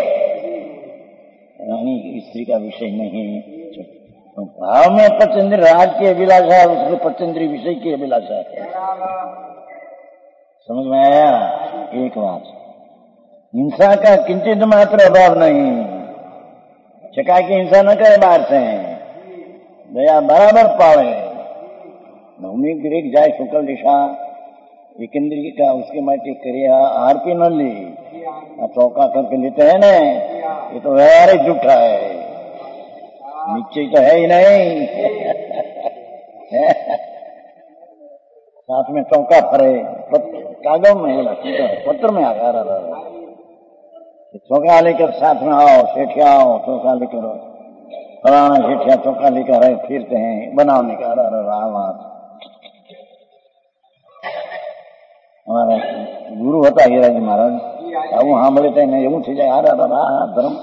यानी स्त्री का विषय नहीं। तो भाव में पचेंद्री राग की अभिलाषा है, उसको पचेंद्री विषय की अभिलाषा है। समझ में आया? एक बात, हिंसा का किंचित मात्र अभाव नहीं, चका की हिंसा न करे बाहर से, दया बराबर पावे। नवमी ग्रीक जाए शुक्ल दिशा एकेंद्री का उसके माटे करिया आर पी न ली, चौका करके लेते हैं ना, ये तो व्यवहार ही झूठा है, नीचे तो है ही नहीं साथ में चौका फरे कागज में पत्र में आ रहा चौका लेकर साथ में आओ, सेठिया आओ, चौका लेकर फलाना सेठिया चौका लेकर आए फिरते हैं बनाने का रहा। हमारा गुरु होता हीराजी महाराज, આવું સાંભળે ને એવું થઈ જાય, આ ધર્મ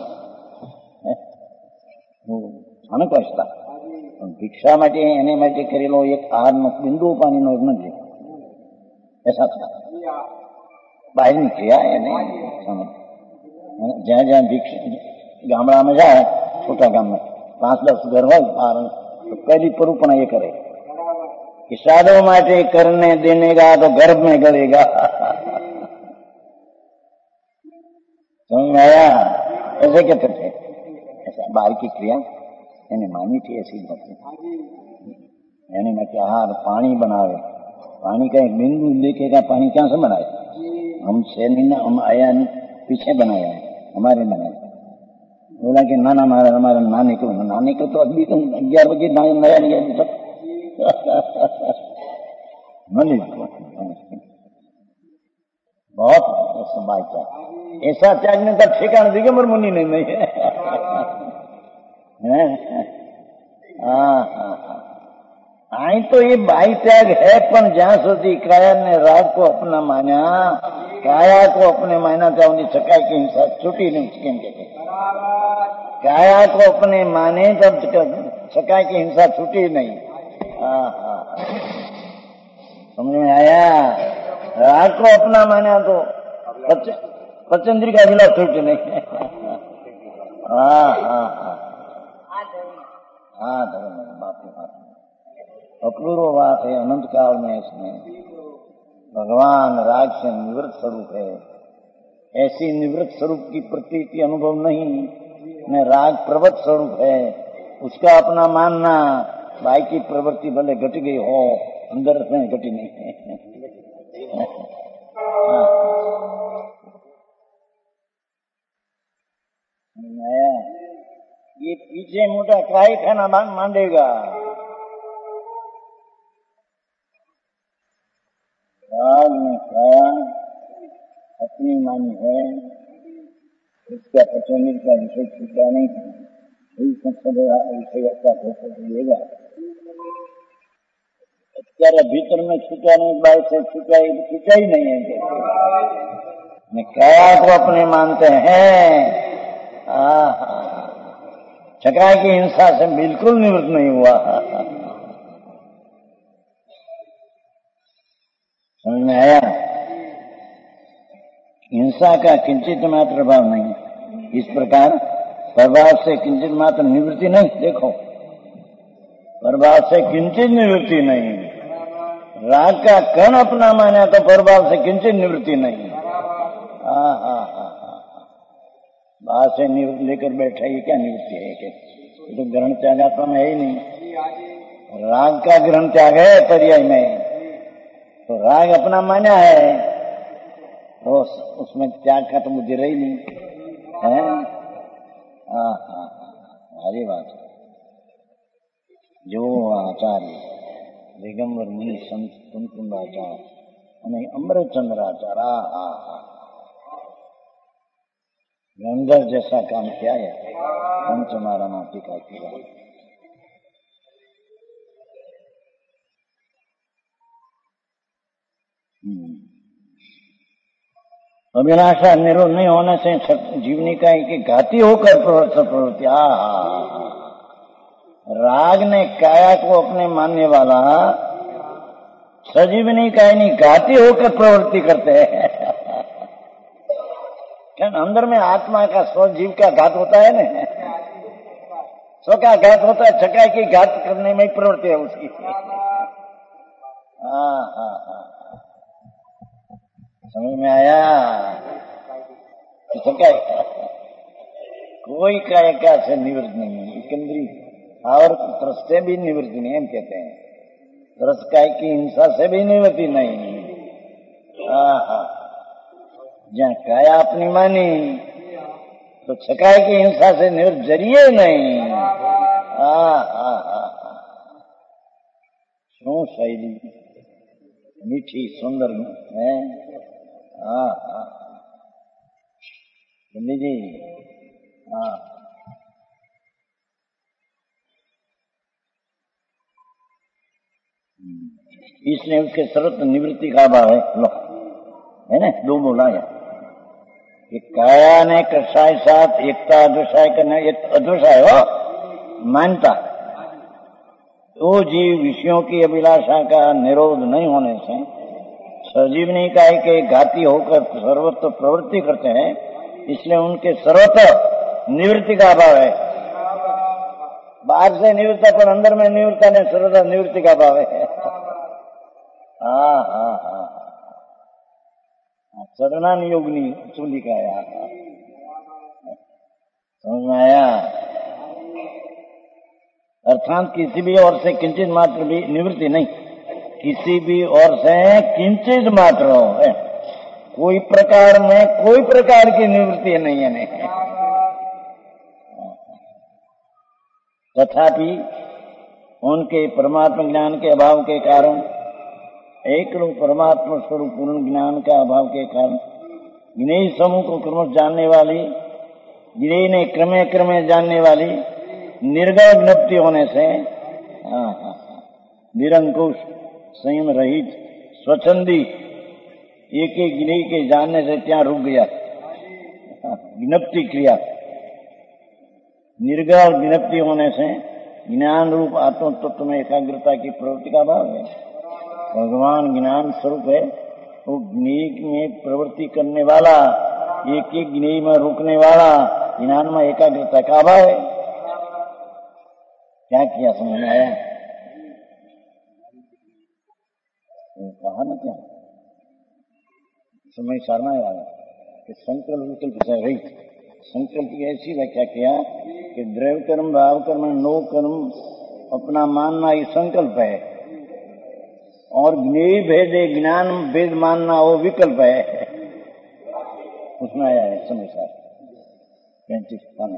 આને કહેતા ભિક્ષા માટે એને માટે કરેલો એક આહાર બિંદુ પાણીનો નથી, ऐसा था बाहर निकलिया એને જ્યાં જ્યાં भिक्षा ગામડામાં જાય छोटा गांव में 5-10 घर हो तो पहली परूपना ये करे कि साधो माटे करने देने का तो गर्भ में गलेगा। समझ में आया? ऐसे कहते थे, ऐसा बाहर की क्रिया એને માની थी ऐसी बात यानी मैं क्या पानी बनावे, पानी का एक बिंदु लेके का पानी क्या से बनाए? हम से नहीं ना, हम आया नहीं, पीछे बनाया है, हमारे बनाए। बोला कि ना हमारे नानी को तो अभी तो 11 बजे नया नहीं है तक बहुत ऐसा बात है। ऐसा त्यागने का ठिकाना दिगंबर मुनि नहीं है। आई तो ये बाई त्याग है, पर ज्यादा સુધી काया ने राग को अपना माना, काया को अपने माना था उनकी सकाई की हिंसा छुटी नहीं। केम कहते काया को अपने माने तब सकाई की हिंसा छुटी नहीं। समझ में आया? राग को अपना माना तो पचंद्री का विलास छुटी नहीं। धर्म बाप अपूर्व बात है। अनंत काल में इसमें भगवान राग से निवृत्त स्वरूप है। ऐसी निवृत्त स्वरूप की प्रतीति अनुभव नहीं, न राग प्रवृत्त स्वरूप है। उसका अपना मानना, भाई की प्रवृत्ति भले घट गई हो, अंदर में घटी नहीं है। ये पीछे मोटा काय खाना मांडेगा। राग में काया अपनी मानी है, इसका पचंदी का विषय छूटा नहीं है। विषय का धोखा दिएगा। અત્યારે भीतर में छूटा नहीं, बाहर से छूटा ही नहीं है। काया को अपने मानते हैं। चक्राय की हिंसा से बिल्कुल निवृत्त नहीं हुआ। समझ में आया? हिंसा का किंचित मात्र प्रभाव नहीं। इस प्रकार प्रभाव से किंचित मात्र निवृत्ति नहीं। देखो, प्रभाव से किंचित निवृत्ति नहीं। राग का कण अपना माना तो प्रभाव से किंचित निवृत्ति नहीं। बाहर से निवृत्ति लेकर बैठा, ये क्या निवृत्ति है? ये तो ग्रहण त्यागात्मा में है ही नहीं। राग का ग्रहण त्याग है पर्याय में, तो राग अपना माना है तो उसमें त्याग का तो बुद्धि रही नहीं है। हरी बात। जो आचार्य दिगंबर मुनि संत कुंकुंदाचार्य અને अमृतचंद्राचार्य गंगर जैसा काम किया है। पंचमारा टीका किया। अभिलाषा निरोध नहीं होने से जीवनी का की घाती होकर प्रवृत्ति। राग ने काया को अपने मानने वाला सजीवनी कायनी घाती होकर प्रवृत्ति करते हैं। क्या अंदर में आत्मा का स्वजीव का घात होता है ना, स्व का घात होता है, छकाई की घात करने में प्रवृत्ति है उसकी। समझ में आया? छकाई कोई कायिका से निवृत्त नहीं है। इंद्रिय और तरस से भी निवृत्ति नहीं, हम कहते हैं। तरस काय की हिंसा से भी निवृत्ति नहीं। जहाँ काया अपनी मानी तो छकाय की हिंसा से निवृत्त जरिए नहीं। शू शैली मीठी सुंदर है। जी इसने उसके सर्वत निवृत्ति का भाव है। लो है ना, दो बोला है कि काया ने कसाय साथ एकता अद्वसाय करना, ये अद्वसाय हो मानता। वो जीव विषयों की अभिलाषा का निरोध नहीं होने से सजीवनी काय के घाती होकर सर्वत्र प्रवृत्ति करते हैं, इसलिए उनके सर्वत्र निवृत्ति का अभाव है। बाहर से निवृत्ता पर अंदर में निवृत्ता ने सर्वदा निवृत्ति का भाव है। हाँ, चरणान योगनी चूली का यार, समझ में आया। अर्थात किसी भी ओर से किंचित मात्र भी निवृत्ति नहीं, किसी भी ओर से किंचित मात्र है, कोई प्रकार में कोई प्रकार की निवृत्ति नहीं है। नहीं तथापि उनके परमात्मा ज्ञान के अभाव के कारण, एक परमात्मा स्वरूप पूर्ण ज्ञान का अभाव के कारण ज्ञेय समूह को क्रमश जानने वाली, ज्ञेय ने क्रमे क्रमे जानने वाली निर्गुण ज्ञप्ति होने से निरंकुश संयम रहित स्वच्छंदी एक एक ज्ञेय के जानने से क्या रुक गया ज्ञप्ति क्रिया। निर्गुण ज्ञप्ति होने से ज्ञान रूप आत्म तत्व में एकाग्रता की प्रवृत्ति का भाव है। भगवान ज्ञान स्वरूप है, वो ज्ञेय में प्रवृत्ति करने वाला, एक एक ज्ञेय में रुकने वाला, ज्ञान में एकाग्रता का अभाव है। क्या किया समझ में आया? कहा ना क्या समय सारना वाला कि संकल्प विकल्प से रहित, संकल्प की ऐसी व्याख्या किया कि द्रव्य कर्म भाव कर्म नो कर्म अपना मानना ही संकल्प है, और ज्ञेय भेदे ज्ञान भेद मानना वो विकल्प है। उसमें आया है समय सार 35 खाने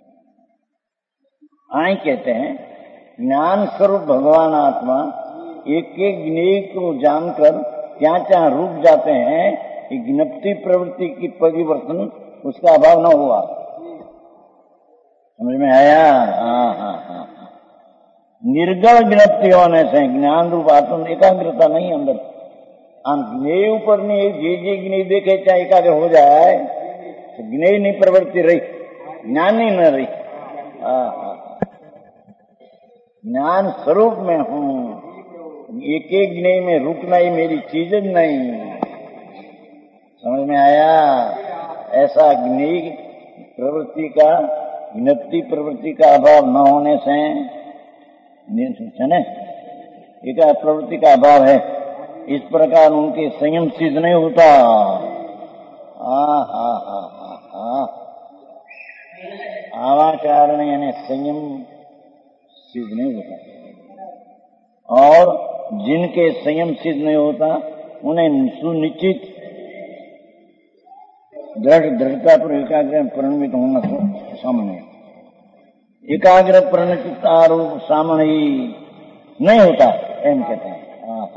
आए कहते हैं ज्ञान स्वरूप भगवान आत्मा एक एक ज्ञेय को जानकर क्या क्या रुक जाते हैं, ज्ञप्ति प्रवृत्ति की परिवर्तन उसका अभाव न हुआ। समझ में आया? हाँ। निर्गुण ज्ञप्ति होने से ज्ञान रूप आत्म एकाग्रता नहीं अंदर, ज्ञेय ऊपर नहीं, जे ज्ञेय देखे चाहे एकाग्र हो जाए तो ज्ञेय नहीं प्रवृत्ति रही, ज्ञान ही न रही। ज्ञान स्वरूप में हूँ, एक एक ज्ञेय में रुकना ही मेरी चीज नहीं। समझ में आया? ऐसा ज्ञेय प्रवृत्ति का, ज्ञप्ति प्रवृत्ति का अभाव न होने से एक प्रवृत्ति का अभाव है, इस प्रकार उनके संयम सिद्ध नहीं होता। आवाचारण यानी संयम सिद्ध नहीं होता, और जिनके संयम सिद्ध नहीं होता उन्हें सुनिश्चित दृढ़ता पर एकाग्र परिणमित होना सामान्य, एकाग्र परिणत आरूप सामान्य नहीं होता, एम कहते हैं।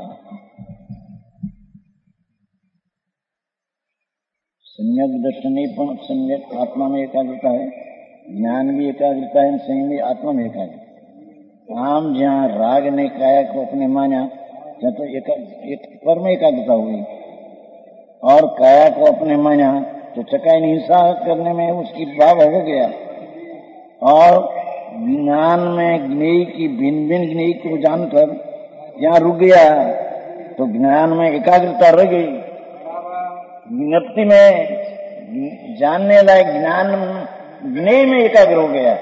सम्यक दर्शनी पण सम्यक आत्मा में एकाग्रता है, ज्ञान भी एकाग्रता है, संयम भी आत्मा में एकाग्रता। आम जहाँ राग ने काया को अपने माना, जहाँ तो एक पर में एकाग्रता हुई, और काया को अपने माना तो चकाई हिंसा करने में उसकी भाव हो गया, और ज्ञान में ज्ञेय की भिन्न भिन्न ज्ञेय को जानकर यहाँ रुक गया तो ज्ञान में एकाग्रता रह गई। ज्ञप्ति में जानने लायक ज्ञान ज्ञेय में एकाग्र हो गया।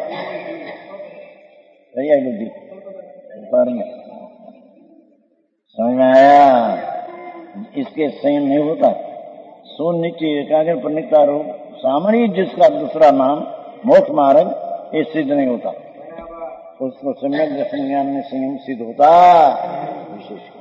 सही है बुद्धि पर में समझ में आया? इसके संयम नहीं होता। सुनिश्चित एकाग्र परिणिता रूप सामान्य जिसका दूसरा नाम मोक्ष मार्ग, ये सिद्ध नहीं होता, उसको सम्यक दर्शन ज्ञान में संयम सिद्ध होता विशेष।